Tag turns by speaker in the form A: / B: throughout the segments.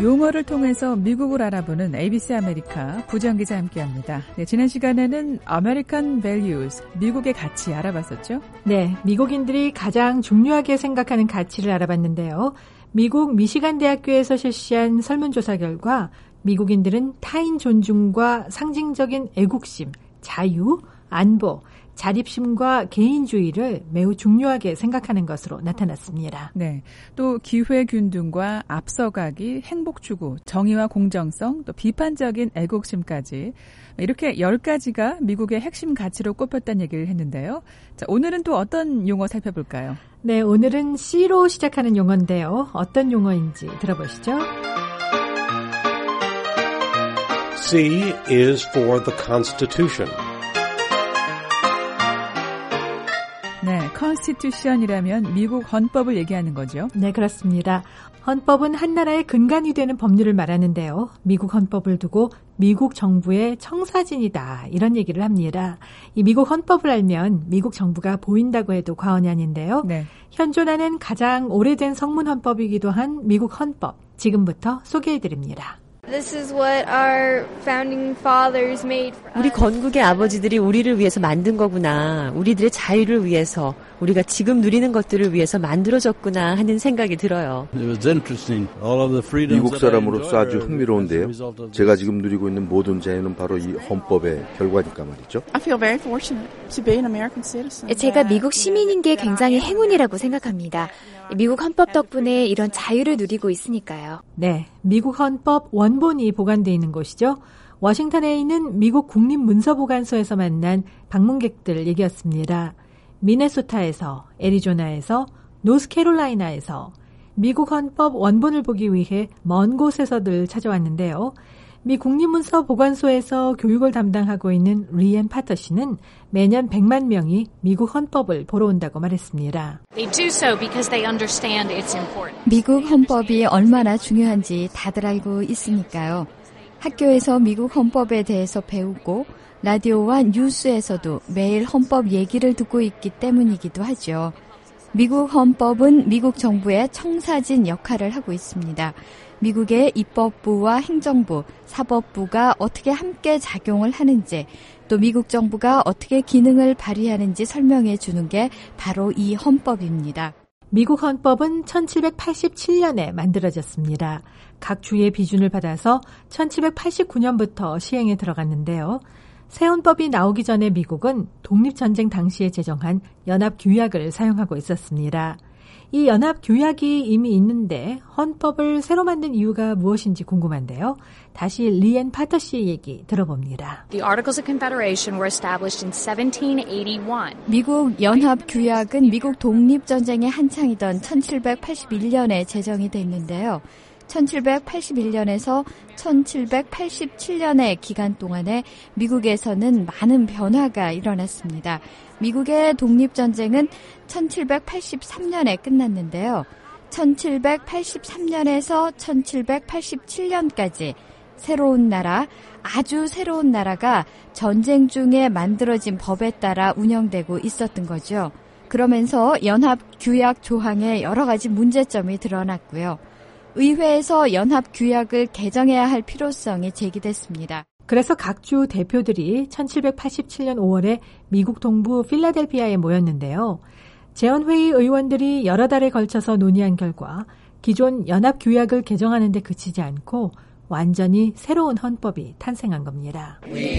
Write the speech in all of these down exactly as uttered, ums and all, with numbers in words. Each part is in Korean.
A: 용어를 통해서 미국을 알아보는 에이비씨 아메리카 부정기자 함께합니다. 네, 지난 시간에는 American Values, 미국의 가치 알아봤었죠?
B: 네, 미국인들이 가장 중요하게 생각하는 가치를 알아봤는데요. 미국 미시간 대학교에서 실시한 설문조사 결과 미국인들은 타인 존중과 상징적인 애국심, 자유, 안보, 자립심과 개인주의를 매우 중요하게 생각하는 것으로 나타났습니다.
A: 네, 또 기회균등과 앞서가기, 행복추구, 정의와 공정성, 또 비판적인 애국심까지 이렇게 열 가지가 미국의 핵심 가치로 꼽혔다는 얘기를 했는데요. 자, 오늘은 또 어떤 용어 살펴볼까요?
B: 네, 오늘은 C로 시작하는 용어인데요. 어떤 용어인지 들어보시죠.
C: C is for the Constitution.
A: 네, Constitution이라면 미국 헌법을 얘기하는 거죠.
B: 네, 그렇습니다. 헌법은 한 나라의 근간이 되는 법률을 말하는데요. 미국 헌법을 두고 미국 정부의 청사진이다, 이런 얘기를 합니다. 이 미국 헌법을 알면 미국 정부가 보인다고 해도 과언이 아닌데요. 네. 현존하는 가장 오래된 성문 헌법이기도 한 미국 헌법, 지금부터 소개해드립니다.
D: This is what our founding fathers made for us.
E: 우리 건국의 아버지들이 우리를 위해서 만든 거구나. 우리들의 자유를 위해서, 우리가 지금 누리는 것들을 위해서 만들어졌구나 하는 생각이 들어요.
F: 미국 사람으로서 아주 흥미로운데요. 제가 지금 누리고 있는 모든 자유는 바로 이 헌법의 결과니까 말이죠.
G: 제가 미국 시민인 게 굉장히 행운이라고 생각합니다. 미국 헌법 덕분에 이런 자유를 누리고 있으니까요.
B: 네, 미국 헌법 원본이 보관되어 있는 곳이죠. 워싱턴에 있는 미국 국립문서보관소에서 만난 방문객들 얘기였습니다. 미네소타에서, 애리조나에서, 노스캐롤라이나에서 미국 헌법 원본을 보기 위해 먼 곳에서들 찾아왔는데요. 미 국립문서보관소에서 교육을 담당하고 있는 리앤 파터 씨는 매년 백만 명이 미국 헌법을 보러 온다고 말했습니다.
H: 미국 헌법이 얼마나 중요한지 다들 알고 있으니까요. 학교에서 미국 헌법에 대해서 배우고 라디오와 뉴스에서도 매일 헌법 얘기를 듣고 있기 때문이기도 하죠. 미국 헌법은 미국 정부의 청사진 역할을 하고 있습니다. 미국의 입법부와 행정부, 사법부가 어떻게 함께 작용을 하는지, 또 미국 정부가 어떻게 기능을 발휘하는지 설명해 주는 게 바로 이 헌법입니다.
B: 미국 헌법은 천칠백팔십칠 년에 만들어졌습니다. 각 주의 비준을 받아서 천칠백팔십구 년부터 시행에 들어갔는데요. 새 헌법이 나오기 전에 미국은 독립전쟁 당시에 제정한 연합규약을 사용하고 있었습니다. 이 연합규약이 이미 있는데 헌법을 새로 만든 이유가 무엇인지 궁금한데요. 다시 리앤 파터 씨의 얘기 들어봅니다.
I: The Articles of Confederation were established in seventeen eighty-one.
H: 미국 연합규약은 미국 독립전쟁의 한창이던 천칠백팔십일 년에 제정이 됐는데요. 천칠백팔십일 년에서 천칠백팔십칠 년의 기간 동안에 미국에서는 많은 변화가 일어났습니다. 미국의 독립전쟁은 천칠백팔십삼 년에 끝났는데요. 천칠백팔십삼 년에서 천칠백팔십칠 년까지 새로운 나라, 아주 새로운 나라가 전쟁 중에 만들어진 법에 따라 운영되고 있었던 거죠. 그러면서 연합규약 조항에 여러 가지 문제점이 드러났고요. 의회에서 연합규약을 개정해야 할 필요성이 제기됐습니다.
B: 그래서 각 주 대표들이 천칠백팔십칠 년 오월에 미국 동부 필라델피아에 모였는데요. 재헌회의 의원들이 여러 달에 걸쳐서 논의한 결과 기존 연합규약을 개정하는 데 그치지 않고 완전히 새로운 헌법이 탄생한 겁니다.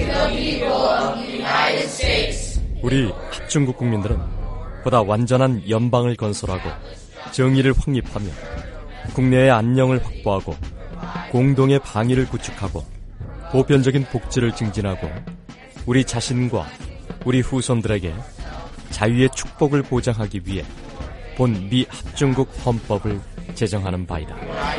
J: 우리 합중국 국민들은 보다 완전한 연방을 건설하고 정의를 확립하며 국내의 안녕을 확보하고 공동의 방위를 구축하고 보편적인 복지를 증진하고 우리 자신과 우리 후손들에게 자유의 축복을 보장하기 위해 본 미 합중국 헌법을 제정하는 바이다.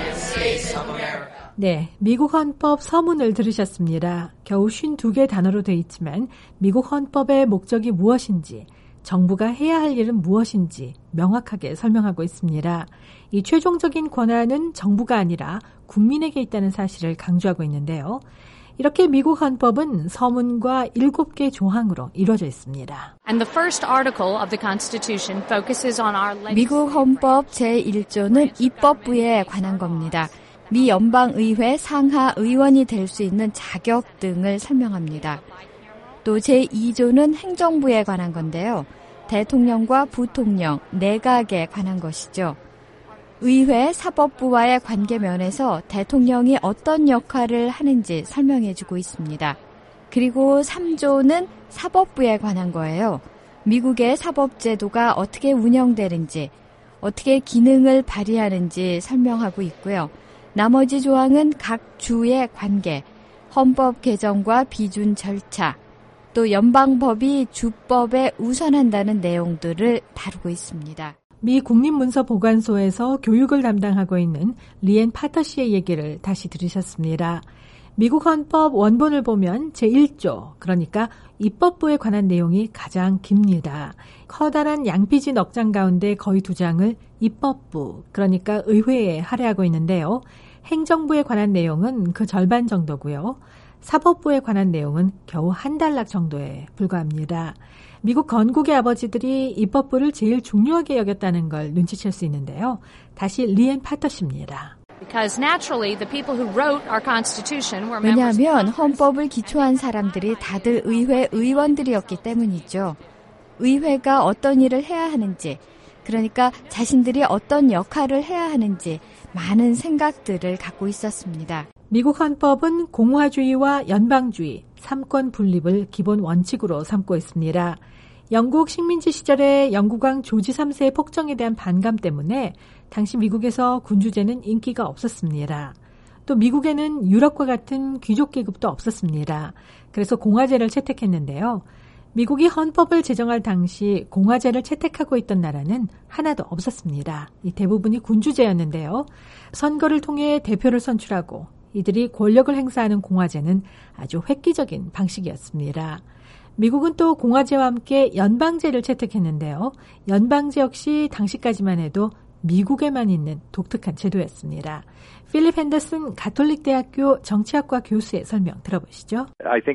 B: 네, 미국 헌법 서문을 들으셨습니다. 겨우 오십이 개 단어로 되어 있지만 미국 헌법의 목적이 무엇인지, 정부가 해야 할 일은 무엇인지 명확하게 설명하고 있습니다. 이 최종적인 권한은 정부가 아니라 국민에게 있다는 사실을 강조하고 있는데요. 이렇게 미국 헌법은 서문과 일곱 개 조항으로 이루어져 있습니다.
I: And the first article of the Constitution focuses on our
H: 미국 헌법 제일 조는 입법부에 관한 겁니다. 미 연방의회 상하 의원이 될 수 있는 자격 등을 설명합니다. 또 제이 조는 행정부에 관한 건데요. 대통령과 부통령, 내각에 관한 것이죠. 의회, 사법부와의 관계 면에서 대통령이 어떤 역할을 하는지 설명해주고 있습니다. 그리고 삼 조는 사법부에 관한 거예요. 미국의 사법제도가 어떻게 운영되는지, 어떻게 기능을 발휘하는지 설명하고 있고요. 나머지 조항은 각 주의 관계, 헌법 개정과 비준 절차, 또 연방법이 주법에 우선한다는 내용들을 다루고 있습니다.
B: 미 국립문서보관소에서 교육을 담당하고 있는 리앤 파터 씨의 얘기를 다시 들으셨습니다. 미국 헌법 원본을 보면 제일 조, 그러니까 입법부에 관한 내용이 가장 깁니다. 커다란 양피지 넉 장 가운데 거의 두 장을 입법부, 그러니까 의회에 할애하고 있는데요. 행정부에 관한 내용은 그 절반 정도고요. 사법부에 관한 내용은 겨우 한 단락 정도에 불과합니다. 미국 건국의 아버지들이 입법부를 제일 중요하게 여겼다는 걸 눈치챌 수 있는데요. 다시 리앤 파터 씨입니다.
H: 왜냐하면 헌법을 기초한 사람들이 다들 의회 의원들이었기 때문이죠. 의회가 어떤 일을 해야 하는지, 그러니까 자신들이 어떤 역할을 해야 하는지 많은 생각들을 갖고 있었습니다.
B: 미국 헌법은 공화주의와 연방주의, 삼권 분립을 기본 원칙으로 삼고 있습니다. 영국 식민지 시절에 영국왕 조지 삼 세의 폭정에 대한 반감 때문에 당시 미국에서 군주제는 인기가 없었습니다. 또 미국에는 유럽과 같은 귀족 계급도 없었습니다. 그래서 공화제를 채택했는데요. 미국이 헌법을 제정할 당시 공화제를 채택하고 있던 나라는 하나도 없었습니다. 이 대부분이 군주제였는데요. 선거를 통해 대표를 선출하고 이들이 권력을 행사하는 공화제는 아주 획기적인 방식이었습니다. 미국은 또 공화제와 함께 연방제를 채택했는데요. 연방제 역시 당시까지만 해도 미국에만 있는 독특한 제도였습니다. 필립 핸더슨 가톨릭대학교 정치학과 교수의 설명 들어보시죠.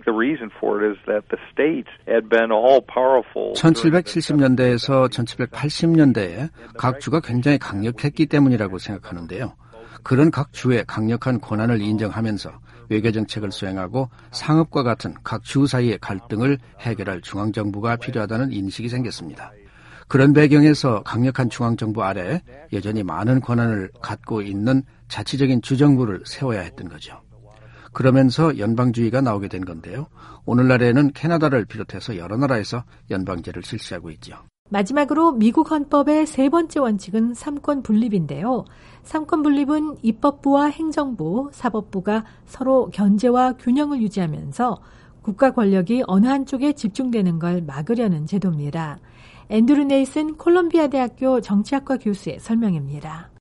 K: 천칠백칠십 년대에서 천칠백팔십 년대에 각 주가 굉장히 강력했기 때문이라고 생각하는데요. 그런 각 주의 강력한 권한을 인정하면서 외교정책을 수행하고 상업과 같은 각 주 사이의 갈등을 해결할 중앙정부가 필요하다는 인식이 생겼습니다. 그런 배경에서 강력한 중앙정부 아래 여전히 많은 권한을 갖고 있는 자치적인 주정부를 세워야 했던 거죠. 그러면서 연방주의가 나오게 된 건데요. 오늘날에는 캐나다를 비롯해서 여러 나라에서 연방제를 실시하고 있죠.
B: 마지막으로 미국 헌법의 세 번째 원칙은 삼권 분립인데요. 삼권 분립은 입법부와 행정부, 사법부가 서로 견제와 균형을 유지하면서 국가 권력이 어느 한쪽에 집중되는 걸 막으려는 제도입니다. 앤드루 네이슨 콜롬비아 대학교 정치학과 교수의 설명입니다.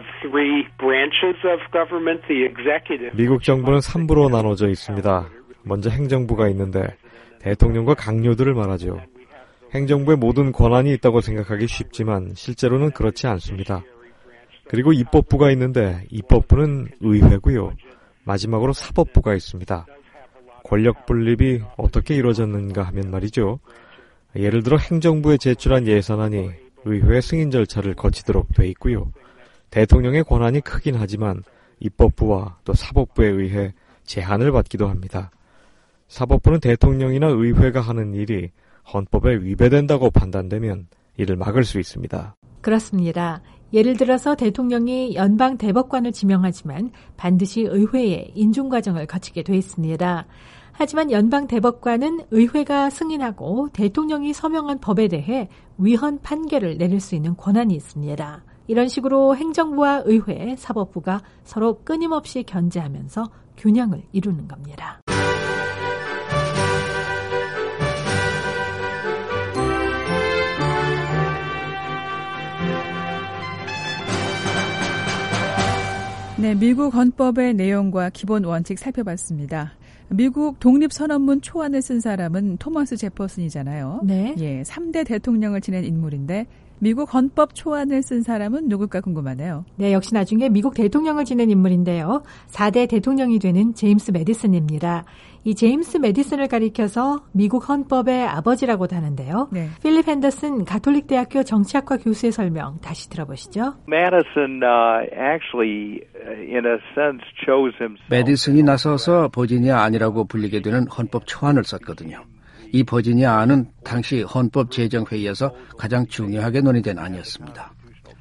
L: 미국 정부는 삼 부로 나눠져 있습니다. 먼저 행정부가 있는데 대통령과 강요들을 말하죠. 행정부에 모든 권한이 있다고 생각하기 쉽지만 실제로는 그렇지 않습니다. 그리고 입법부가 있는데 입법부는 의회고요. 마지막으로 사법부가 있습니다. 권력 분립이 어떻게 이루어졌는가 하면 말이죠. 예를 들어 행정부에 제출한 예산안이 의회 승인 절차를 거치도록 돼 있고요. 대통령의 권한이 크긴 하지만 입법부와 또 사법부에 의해 제한을 받기도 합니다. 사법부는 대통령이나 의회가 하는 일이 헌법에 위배된다고 판단되면 이를 막을 수 있습니다.
B: 그렇습니다. 예를 들어서 대통령이 연방 대법관을 지명하지만 반드시 의회의 인준 과정을 거치게 돼 있습니다. 하지만 연방 대법관은 의회가 승인하고 대통령이 서명한 법에 대해 위헌 판결을 내릴 수 있는 권한이 있습니다. 이런 식으로 행정부와 의회, 사법부가 서로 끊임없이 견제하면서 균형을 이루는 겁니다.
A: 네, 미국 헌법의 내용과 기본 원칙 살펴봤습니다. 미국 독립선언문 초안을 쓴 사람은 토머스 제퍼슨이잖아요.
B: 네.
A: 예, 삼 대 대통령을 지낸 인물인데 미국 헌법 초안을 쓴 사람은 누굴까 궁금하네요.
B: 네, 역시 나중에 미국 대통령을 지낸 인물인데요. 사 대 대통령이 되는 제임스 메디슨입니다. 이 제임스 메디슨을 가리켜서 미국 헌법의 아버지라고도 하는데요. 네. 필립 핸더슨 가톨릭 대학교 정치학과 교수의 설명 다시 들어보시죠.
M: Madison uh, actually, in a sense, chose himself.
K: 메디슨이 나서서 버지니아 안이라고 불리게 되는 헌법 초안을 썼거든요. 이 버지니아 안은 당시 헌법 제정회의에서 가장 중요하게 논의된 안이었습니다.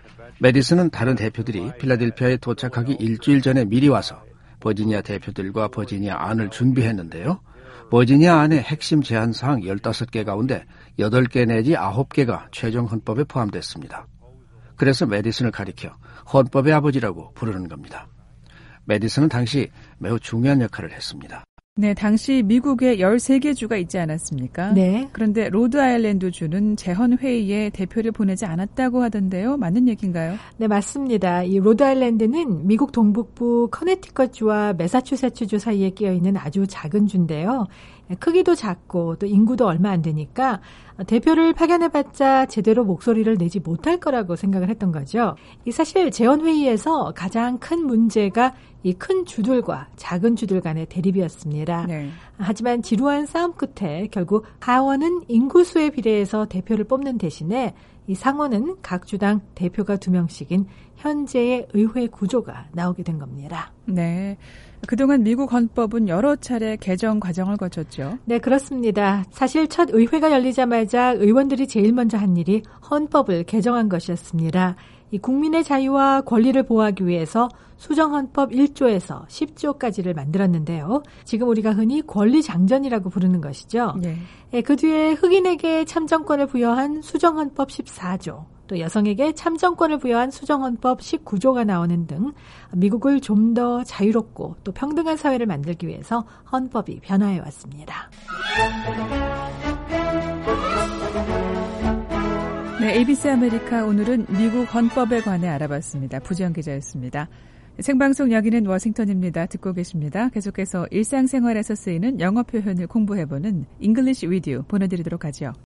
K: 메디슨은 다른 대표들이 필라델피아에 도착하기 일주일 전에 미리 와서 버지니아 대표들과 버지니아 안을 준비했는데요. 버지니아 안의 핵심 제한사항 열다섯 개 가운데 여덟 개 내지 아홉 개가 최종 헌법에 포함됐습니다. 그래서 메디슨을 가리켜 헌법의 아버지라고 부르는 겁니다. 메디슨은 당시 매우 중요한 역할을 했습니다.
A: 네, 당시 미국에 열세 개 주가 있지 않았습니까?
B: 네.
A: 그런데 로드 아일랜드 주는 재헌회의에 대표를 보내지 않았다고 하던데요. 맞는 얘기인가요?
B: 네, 맞습니다. 이 로드 아일랜드는 미국 동북부 커네티컷 주와 매사추세츠 주 사이에 끼어 있는 아주 작은 주인데요. 크기도 작고 또 인구도 얼마 안 되니까 대표를 파견해봤자 제대로 목소리를 내지 못할 거라고 생각을 했던 거죠. 이 사실 재헌회의에서 가장 큰 문제가 이 큰 주들과 작은 주들 간의 대립이었습니다. 네. 하지만 지루한 싸움 끝에 결국 하원은 인구수에 비례해서 대표를 뽑는 대신에 이 상원은 각 주당 대표가 두 명씩인 현재의 의회 구조가 나오게 된 겁니다.
A: 네. 그동안 미국 헌법은 여러 차례 개정 과정을 거쳤죠.
B: 네, 그렇습니다. 사실 첫 의회가 열리자마자 의원들이 제일 먼저 한 일이 헌법을 개정한 것이었습니다. 이 국민의 자유와 권리를 보호하기 위해서 수정헌법 일 조에서 십 조까지를 만들었는데요. 지금 우리가 흔히 권리장전이라고 부르는 것이죠. 네. 네, 그 뒤에 흑인에게 참정권을 부여한 수정헌법 십사 조, 또 여성에게 참정권을 부여한 수정헌법 십구 조가 나오는 등 미국을 좀 더 자유롭고 또 평등한 사회를 만들기 위해서 헌법이 변화해 왔습니다.
A: 네, 에이비씨 아메리카 오늘은 미국 헌법에 관해 알아봤습니다. 부지영 기자였습니다. 생방송 여기는 워싱턴입니다. 듣고 계십니다. 계속해서 일상생활에서 쓰이는 영어 표현을 공부해보는 잉글리시 위디오 보내드리도록 하죠.